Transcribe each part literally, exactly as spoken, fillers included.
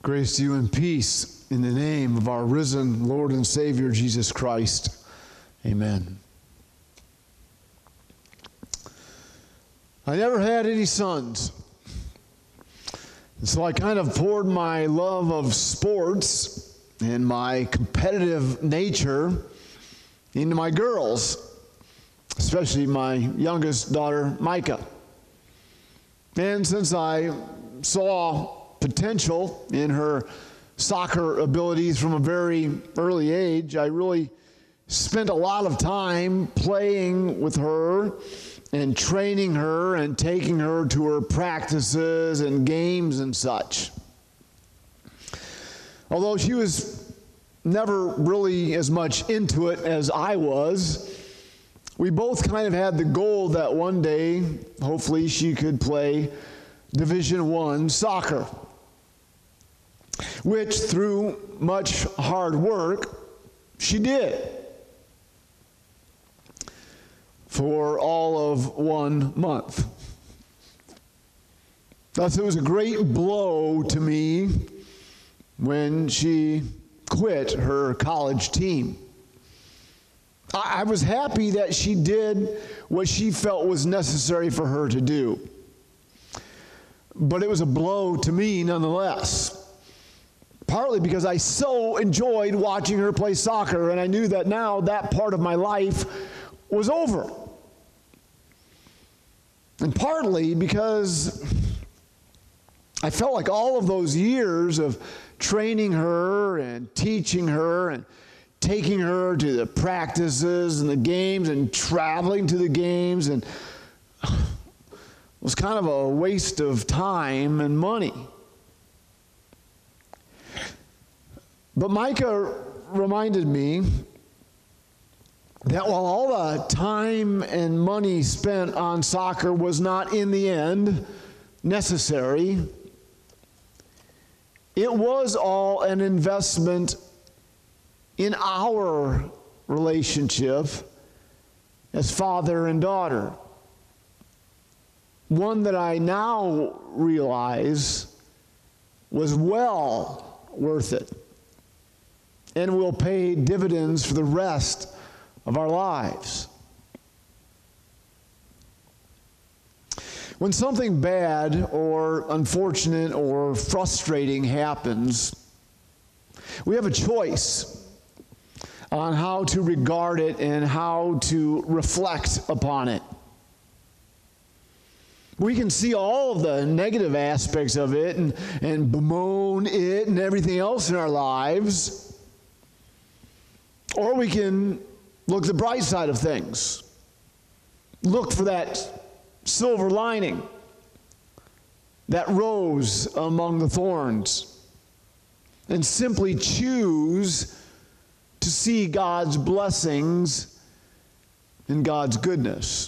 Grace to you and peace in the name of our risen Lord and Savior, Jesus Christ. Amen. I never had any sons. And so I kind of poured my love of sports and my competitive nature into my girls, especially my youngest daughter, Micah. And since I saw potential in her soccer abilities from a very early age, I really spent a lot of time playing with her and training her and taking her to her practices and games and such. Although she was never really as much into it as I was, we both kind of had the goal that one day, hopefully, she could play Division One soccer, which through much hard work, she did for all of one month. Thus, it was a great blow to me when she quit her college team. I, I was happy that she did what she felt was necessary for her to do. But it was a blow to me nonetheless. Partly because I so enjoyed watching her play soccer, and I knew that now that part of my life was over. And partly because I felt like all of those years of training her and teaching her and taking her to the practices and the games and traveling to the games and was kind of a waste of time and money. But Micah reminded me that while all the time and money spent on soccer was not in the end necessary, it was all an investment in our relationship as father and daughter. One that I now realize was well worth it and will pay dividends for the rest of our lives. When something bad or unfortunate or frustrating happens, we have a choice on how to regard it and how to reflect upon it. We can see all of the negative aspects of it and, and bemoan it and everything else in our lives. Or we can look the bright side of things. Look for that silver lining, that rose among the thorns, and simply choose to see God's blessings and God's goodness.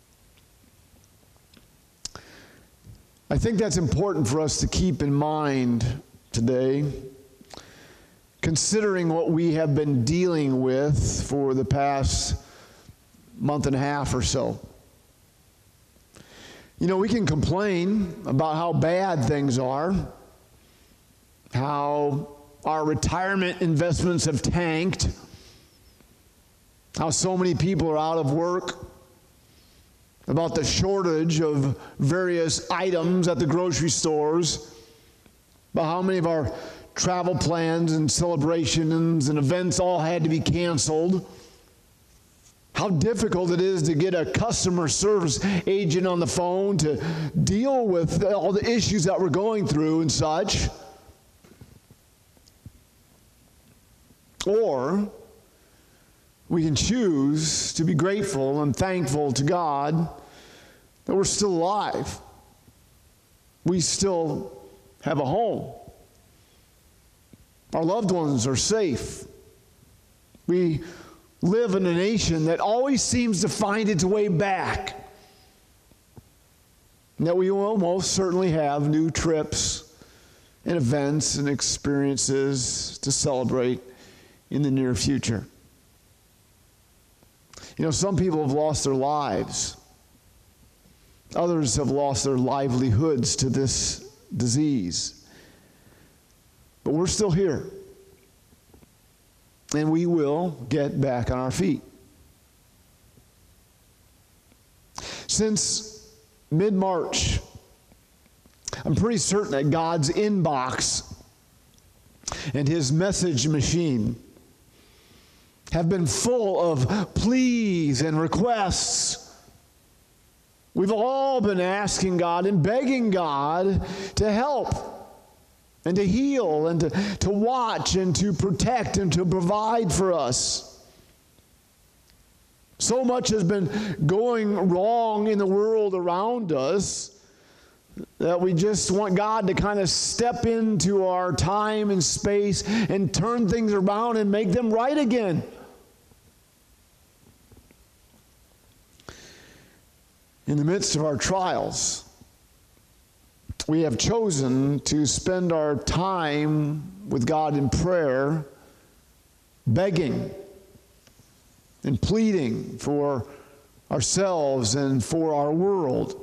I think that's important for us to keep in mind today, considering what we have been dealing with for the past month and a half or so. You know, we can complain about how bad things are, how our retirement investments have tanked, how so many people are out of work, about the shortage of various items at the grocery stores, about how many of our travel plans and celebrations and events all had to be canceled, how difficult it is to get a customer service agent on the phone to deal with all the issues that we're going through and such. Or we can choose to be grateful and thankful to God that we're still alive. We still have a home. Our loved ones are safe. We live in a nation that always seems to find its way back. And that we will most certainly have new trips and events and experiences to celebrate in the near future. You know, some people have lost their lives. Others have lost their livelihoods to this disease. But we're still here. And we will get back on our feet. Since mid-March, I'm pretty certain that God's inbox and his message machine have been full of pleas and requests. We've all been asking God and begging God to help and to heal and to, to watch and to protect and to provide for us. So much has been going wrong in the world around us that we just want God to kind of step into our time and space and turn things around and make them right again. In the midst of our trials, we have chosen to spend our time with God in prayer, begging and pleading for ourselves and for our world.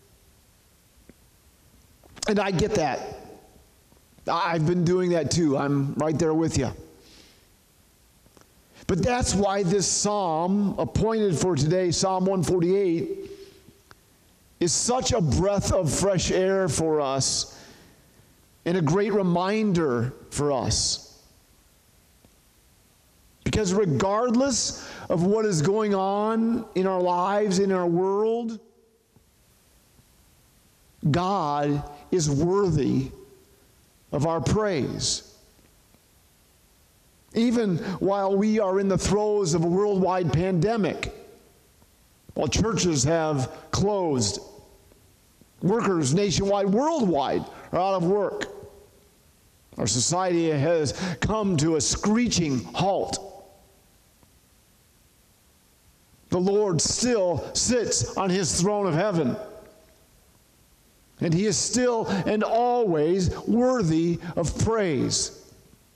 And I get that. I've been doing that too. I'm right there with you. But that's why this psalm appointed for today, Psalm one forty-eight, is such a breath of fresh air for us and a great reminder for us. Because regardless of what is going on in our lives, in our world, God is worthy of our praise. Even while we are in the throes of a worldwide pandemic, while churches have closed, workers nationwide, worldwide, are out of work. Our society has come to a screeching halt. The Lord still sits on his throne of heaven. And he is still and always worthy of praise.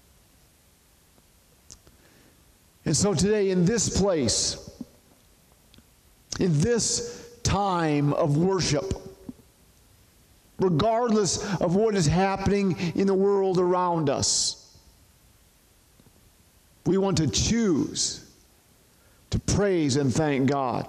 And so today, in this place, in this time of worship, regardless of what is happening in the world around us, we want to choose to praise and thank God.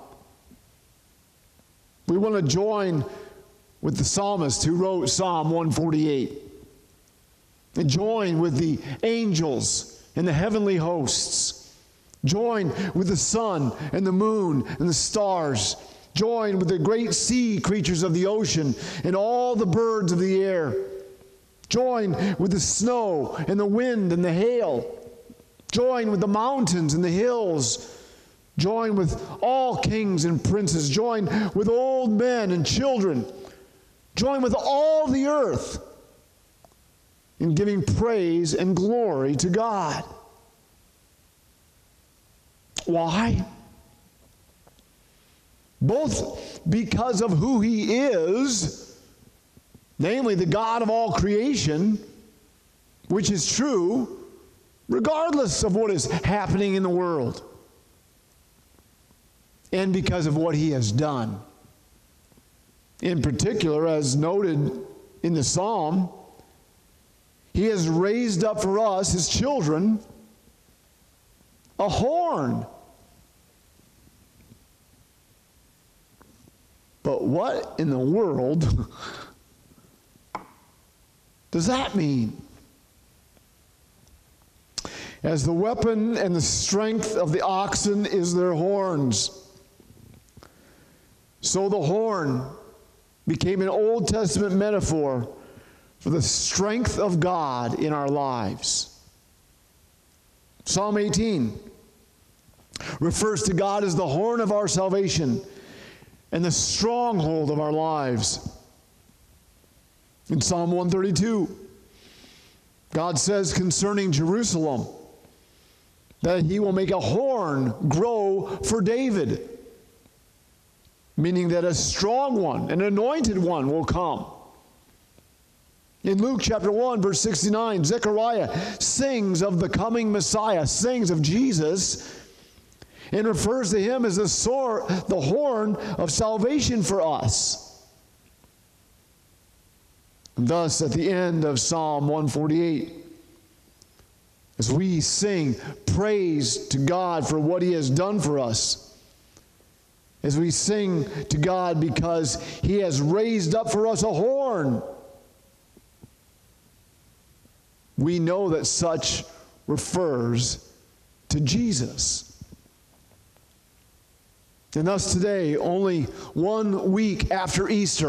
We want to join with the psalmist who wrote Psalm one forty-eight and join with the angels and the heavenly hosts. Join with the sun and the moon and the stars. Join with the great sea creatures of the ocean and all the birds of the air. Join with the snow and the wind and the hail. Join with the mountains and the hills. Join with all kings and princes. Join with old men and children. Join with all the earth in giving praise and glory to God. Why? Both because of who he is, namely the God of all creation, which is true regardless of what is happening in the world, and because of what he has done. In particular, as noted in the psalm, he has raised up for us, his children, a horn. But what in the world does that mean? As the weapon and the strength of the oxen is their horns, so the horn became an Old Testament metaphor for the strength of God in our lives. Psalm eighteen refers to God as the horn of our salvation and the stronghold of our lives. In Psalm one thirty-two, God says concerning Jerusalem that he will make a horn grow for David, meaning that a strong one, an anointed one will come. In Luke chapter one, verse sixty-nine, Zechariah sings of the coming Messiah, sings of Jesus, and refers to him as the sword, the horn of salvation for us. And thus, at the end of Psalm one forty-eight, as we sing praise to God for what He has done for us, as we sing to God because He has raised up for us a horn, we know that such refers to Jesus. And thus today, only one week after Easter,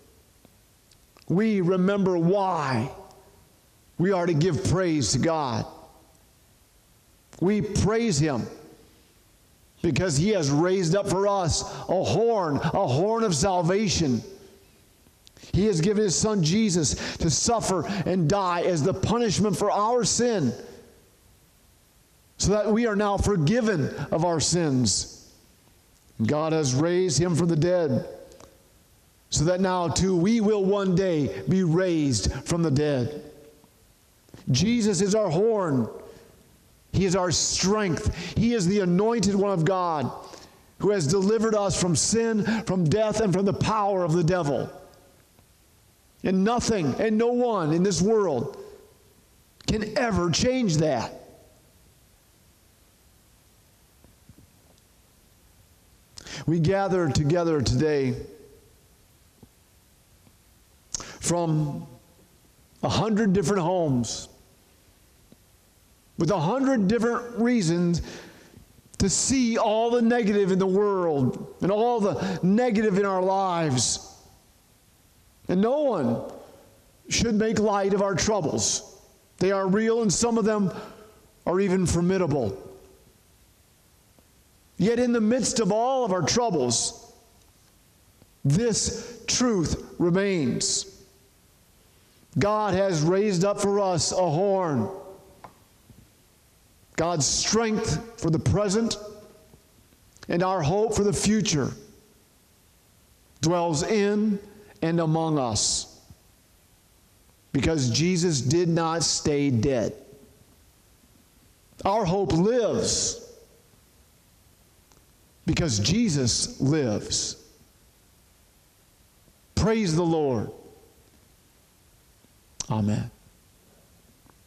we remember why we are to give praise to God. We praise Him because He has raised up for us a horn, a horn of salvation. He has given His Son Jesus to suffer and die as the punishment for our sin, so that we are now forgiven of our sins. God has raised Him from the dead, so that now too we will one day be raised from the dead. Jesus is our horn. He is our strength. He is the anointed one of God who has delivered us from sin, from death, and from the power of the devil. And nothing and no one in this world can ever change that. We gather together today from a hundred different homes with a hundred different reasons to see all the negative in the world and all the negative in our lives. And no one should make light of our troubles. They are real, and some of them are even formidable. Yet in the midst of all of our troubles, this truth remains. God has raised up for us a horn. God's strength for the present and our hope for the future dwells in and among us, because Jesus did not stay dead. Our hope lives because Jesus lives. Praise the Lord. Amen.